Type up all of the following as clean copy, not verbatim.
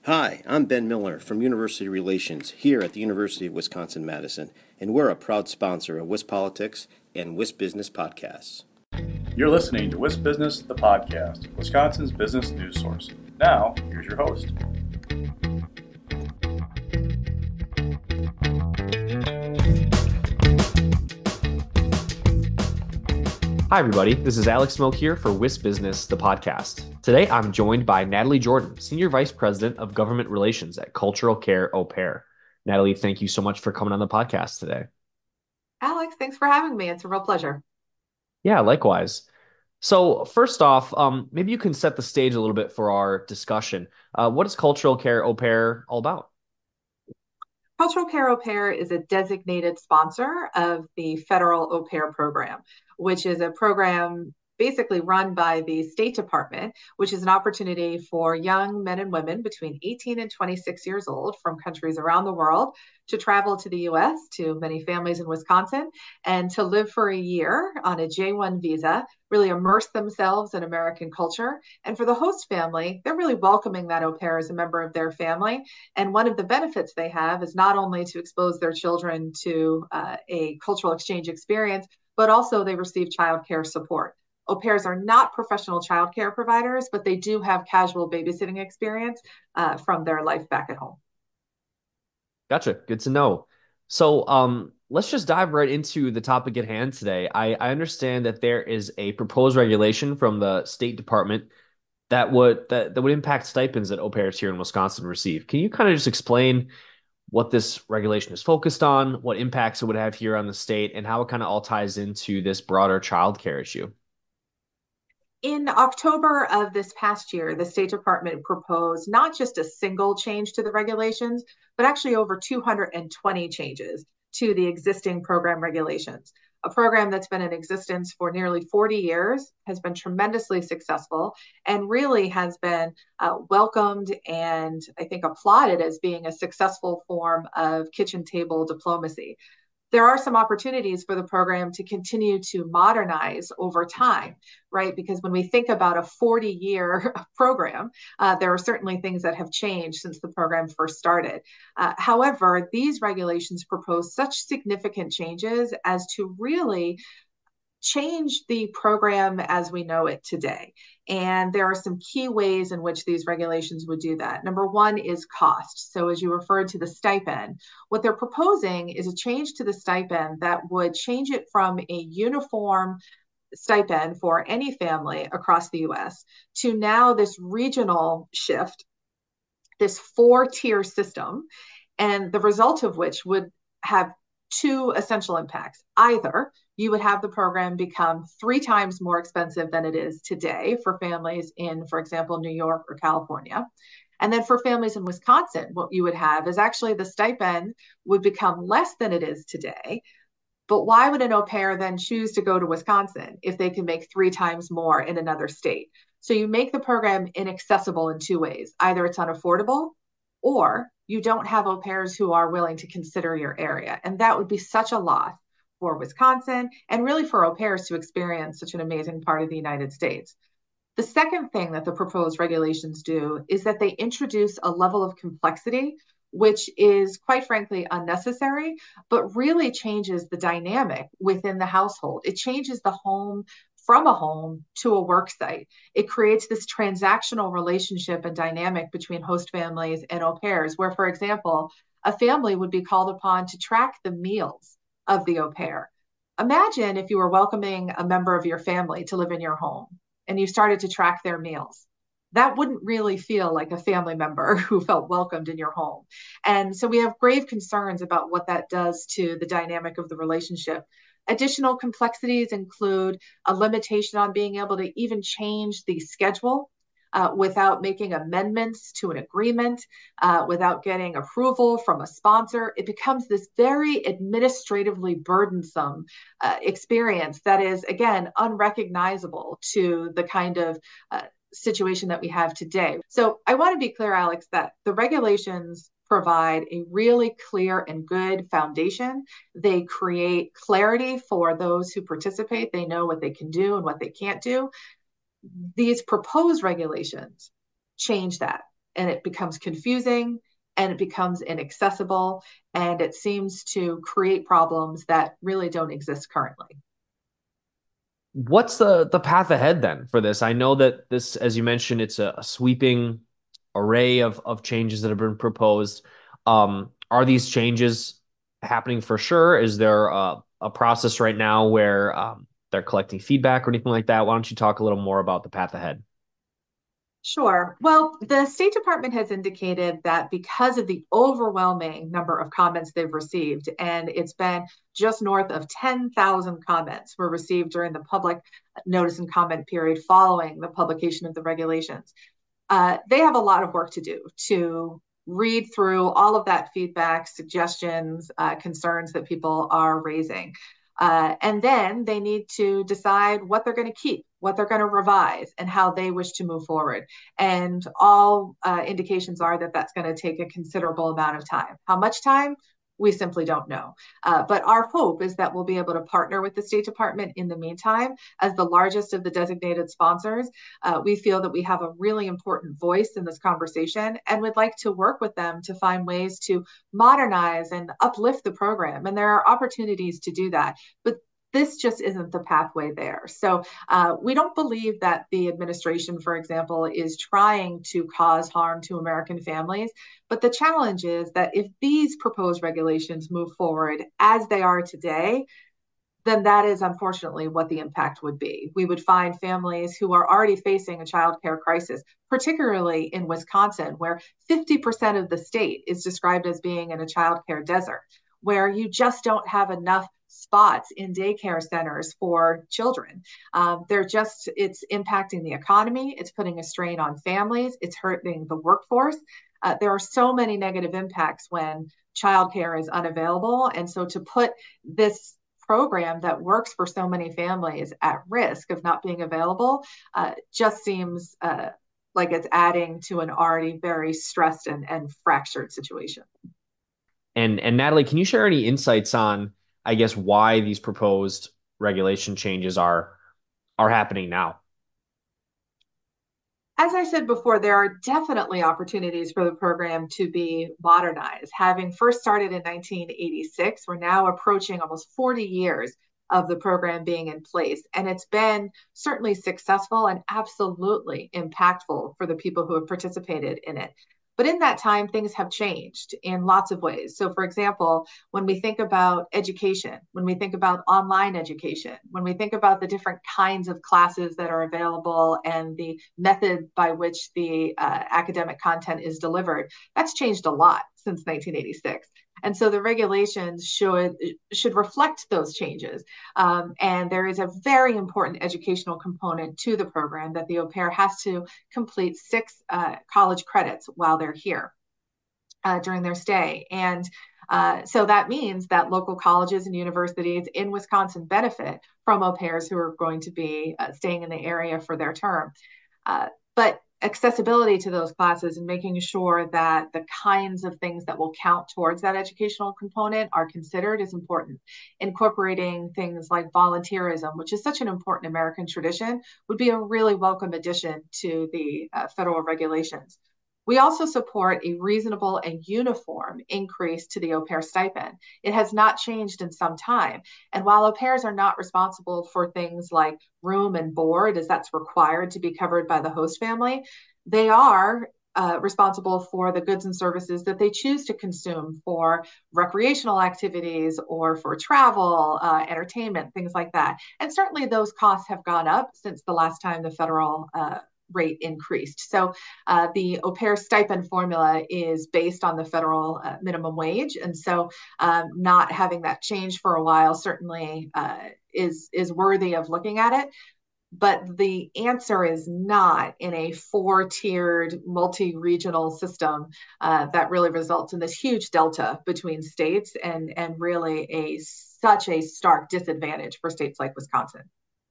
Hi, I'm Ben Miller from University Relations here at the University of Wisconsin-Madison, and we're a proud sponsor of WisPolitics and WisBusiness podcasts. You're listening to WisBusiness, the podcast, Wisconsin's business news source. Now, here's your host. Hi, everybody. This is Alex Smoke here for WisBusiness, the podcast. Today, I'm joined by Natalie Jordan, Senior Vice President of Government Relations at Cultural Care Au Pair. Natalie, thank you so much for coming on the podcast today. Alex, thanks for having me. It's a real pleasure. Yeah, likewise. So first off, maybe you can set the stage a little bit for our discussion. What is Cultural Care Au Pair all about? Cultural Care Au Pair is a designated sponsor of the federal au pair program, which is a program basically run by the State Department, which is an opportunity for young men and women between 18 and 26 years old from countries around the world to travel to the U.S., to many families in Wisconsin, and to live for a year on a J-1 visa, really immerse themselves in American culture. And for the host family, they're really welcoming that au pair as a member of their family. And one of the benefits they have is not only to expose their children to a cultural exchange experience, but also they receive childcare support. Au pairs are not professional childcare providers, but they do have casual babysitting experience from their life back at home. Gotcha. Good to know. So let's just dive right into the topic at hand today. I understand that there is a proposed regulation from the State Department that would impact stipends that au pairs here in Wisconsin receive. Can you kind of just explain what this regulation is focused on, what impacts it would have here on the state, and how it kind of all ties into this broader childcare issue? In October of this past year, the State Department proposed not just a single change to the regulations, but actually over 220 changes to the existing program regulations. A program that's been in existence for nearly 40 years, has been tremendously successful, and really has been welcomed and I think applauded as being a successful form of kitchen table diplomacy. There are some opportunities for the program to continue to modernize over time, right? Because when we think about a 40-year program, there are certainly things that have changed since the program first started. However, these regulations propose such significant changes as to really change the program as we know it today. And there are some key ways in which these regulations would do that. Number one is cost. So as you referred to the stipend, what they're proposing is a change to the stipend that would change it from a uniform stipend for any family across the US to now this regional shift, this four-tier system, and the result of which would have two essential impacts. Either you would have the program become 3 times more expensive than it is today for families in, for example, New York or California. And then for families in Wisconsin, what you would have is actually the stipend would become less than it is today. But why would an au pair then choose to go to Wisconsin if they can make 3 times more in another state? So you make the program inaccessible in 2 ways. Either it's unaffordable or you don't have au pairs who are willing to consider your area. And that would be such a loss for Wisconsin and really for au pairs to experience such an amazing part of the United States. The second thing that the proposed regulations do is that they introduce a level of complexity, which is quite frankly unnecessary, but really changes the dynamic within the household. It changes the home from a home to a work site. It creates this transactional relationship and dynamic between host families and au pairs, where, for example, a family would be called upon to track the meals of the au pair. Imagine if you were welcoming a member of your family to live in your home and you started to track their meals. That wouldn't really feel like a family member who felt welcomed in your home. And so we have grave concerns about what that does to the dynamic of the relationship. Additional complexities include a limitation on being able to even change the schedule without making amendments to an agreement, without getting approval from a sponsor. It becomes this very administratively burdensome experience that is, again, unrecognizable to the kind of situation that we have today. So I want to be clear, Alex, that the regulations provide a really clear and good foundation. They create clarity for those who participate. They know what they can do and what they can't do. These proposed regulations change that. and it becomes confusing and it becomes inaccessible, and it seems to create problems that really don't exist currently. What's the path ahead then for this? I know that this, as you mentioned, it's a sweeping array of changes that have been proposed. Are these changes happening for sure? Is there a process right now where they're collecting feedback or anything like that? Why don't you talk a little more about the path ahead? Sure. Well, the State Department has indicated that because of the overwhelming number of comments they've received, and it's been just north of 10,000 comments were received during the public notice and comment period following the publication of the regulations. They have a lot of work to do to read through all of that feedback, suggestions, concerns that people are raising. And then they need to decide what they're going to keep, what they're going to revise, and how they wish to move forward. And all indications are that that's going to take a considerable amount of time. How much time? We simply don't know. But our hope is that we'll be able to partner with the State Department in the meantime. As the largest of the designated sponsors, we feel that we have a really important voice in this conversation, and would like to work with them to find ways to modernize and uplift the program. And there are opportunities to do that. But this just isn't the pathway there. So we don't believe that the administration, for example, is trying to cause harm to American families. But the challenge is that if these proposed regulations move forward as they are today, then that is unfortunately what the impact would be. We would find families who are already facing a child care crisis, particularly in Wisconsin, where 50% of the state is described as being in a child care desert, where you just don't have enough spots in daycare centers for children. It's impacting the economy. It's putting a strain on families. It's hurting the workforce. There are so many negative impacts when childcare is unavailable. And so to put this program that works for so many families at risk of not being available just seems like it's adding to an already very stressed and fractured situation. And Natalie, can you share any insights on, I guess, why these proposed regulation changes are happening now? As I said before, there are definitely opportunities for the program to be modernized. Having first started in 1986, we're now approaching almost 40 years of the program being in place. And it's been certainly successful and absolutely impactful for the people who have participated in it. But in that time, things have changed in lots of ways. So, for example, when we think about education, when we think about online education, when we think about the different kinds of classes that are available and the method by which the academic content is delivered, that's changed a lot since 1986. And so the regulations should reflect those changes. And there is a very important educational component to the program that the au pair has to complete 6 college credits while they're here during their stay. And so that means that local colleges and universities in Wisconsin benefit from au pairs who are going to be staying in the area for their term. But accessibility to those classes and making sure that the kinds of things that will count towards that educational component are considered is important. Incorporating things like volunteerism, which is such an important American tradition, would be a really welcome addition to the federal regulations. We also support a reasonable and uniform increase to the au pair stipend. It has not changed in some time. And while au pairs are not responsible for things like room and board, as that's required to be covered by the host family, they are responsible for the goods and services that they choose to consume for recreational activities or for travel, entertainment, things like that. And certainly those costs have gone up since the last time the federal rate increased. So the au pair stipend formula is based on the federal minimum wage. And so not having that change for a while certainly is worthy of looking at it. But the answer is not in a 4-tiered multi-regional system that really results in this huge delta between states and really such a stark disadvantage for states like Wisconsin.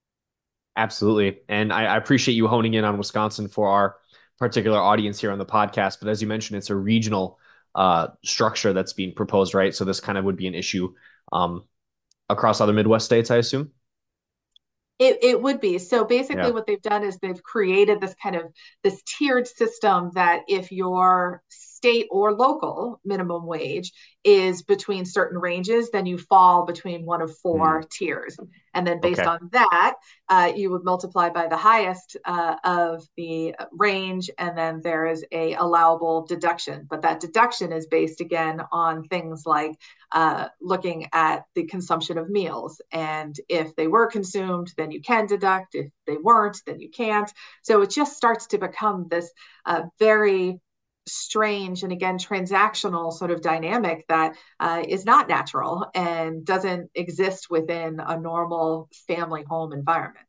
Absolutely. And I appreciate you honing in on Wisconsin for our particular audience here on the podcast. But as you mentioned, it's a regional structure that's being proposed, right? So this kind of would be an issue across other Midwest states, I assume? It would be. So basically Yeah. what they've done is they've created this kind of this tiered system that if your state or local minimum wage is between certain ranges, then you fall between one of Hmm. four tiers. And then based Okay. on that, you would multiply by the highest of the range, and then there is a allowable deduction. But that deduction is based again on things like looking at the consumption of meals. And if they were consumed, then you can deduct. If they weren't, then you can't. So it just starts to become this very strange and again transactional sort of dynamic that is not natural and doesn't exist within a normal family home environment.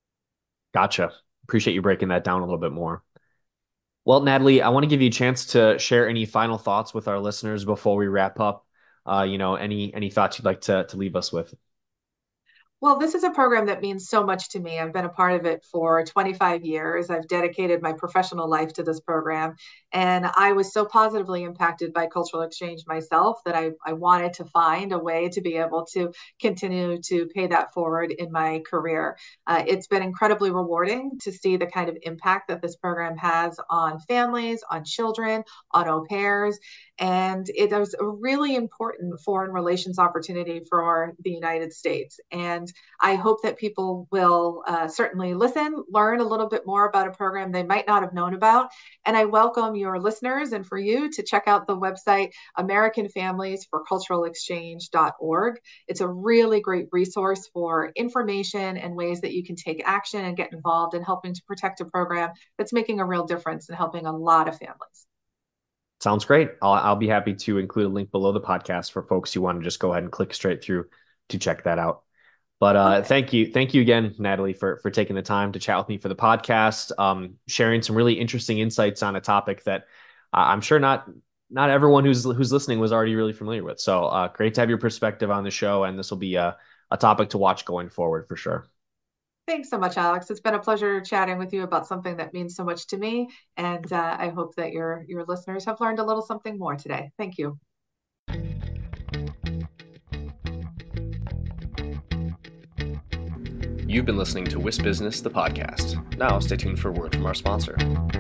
Gotcha. Appreciate you breaking that down a little bit more. Well, Natalie, I want to give you a chance to share any final thoughts with our listeners before we wrap up. Any thoughts you'd like to leave us with? Well, this is a program that means so much to me. I've been a part of it for 25 years. I've dedicated my professional life to this program. And I was so positively impacted by cultural exchange myself that I wanted to find a way to be able to continue to pay that forward in my career. It's been incredibly rewarding to see the kind of impact that this program has on families, on children, on au pairs. And it was a really important foreign relations opportunity for the United States. And I hope that people will certainly listen, learn a little bit more about a program they might not have known about. And I welcome your listeners and for you to check out the website American Families for Cultural Exchange.org. It's a really great resource for information and ways that you can take action and get involved in helping to protect a program that's making a real difference and helping a lot of families. Sounds great. I'll be happy to include a link below the podcast for folks who want to just go ahead and click straight through to check that out. But Okay. thank you again, Natalie, for taking the time to chat with me for the podcast, sharing some really interesting insights on a topic that I'm sure not everyone who's listening was already really familiar with. So great to have your perspective on the show, and this will be a topic to watch going forward for sure. Thanks so much, Alex. It's been a pleasure chatting with you about something that means so much to me. And I hope that your listeners have learned a little something more today. Thank you. You've been listening to Wisp Business, the podcast. Now stay tuned for a word from our sponsor.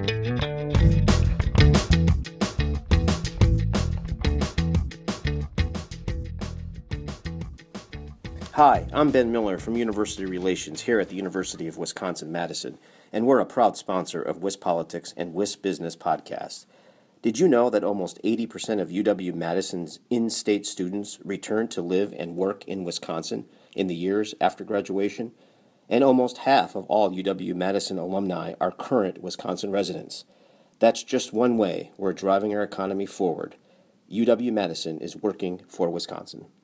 Hi, I'm Ben Miller from University Relations here at the University of Wisconsin-Madison, and we're a proud sponsor of Wisp Politics and Wisp Business podcast. Did you know that almost 80% of UW-Madison's in-state students return to live and work in Wisconsin in the years after graduation? And almost half of all UW-Madison alumni are current Wisconsin residents. That's just one way we're driving our economy forward. UW-Madison is working for Wisconsin.